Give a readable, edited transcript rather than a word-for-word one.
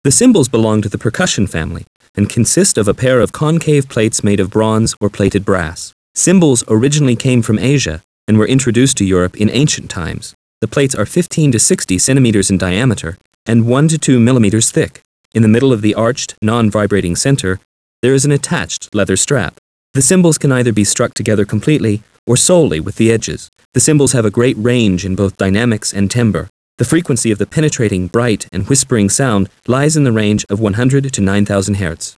The cymbals belong to the percussion family and consist of a pair of concave plates made of bronze or plated brass. Cymbals originally came from Asia and were introduced to Europe in ancient times. The plates are 15 to 60 centimeters in diameter and 1 to 2 millimeters thick. In the middle of the arched, non-vibrating center, there is an attached leather strap. The cymbals can either be struck together completely or solely with the edges. The cymbals have a great range in both dynamics and timbre. The frequency of the penetrating, bright, and whispering sound lies in the range of 100 to 9,000 Hz.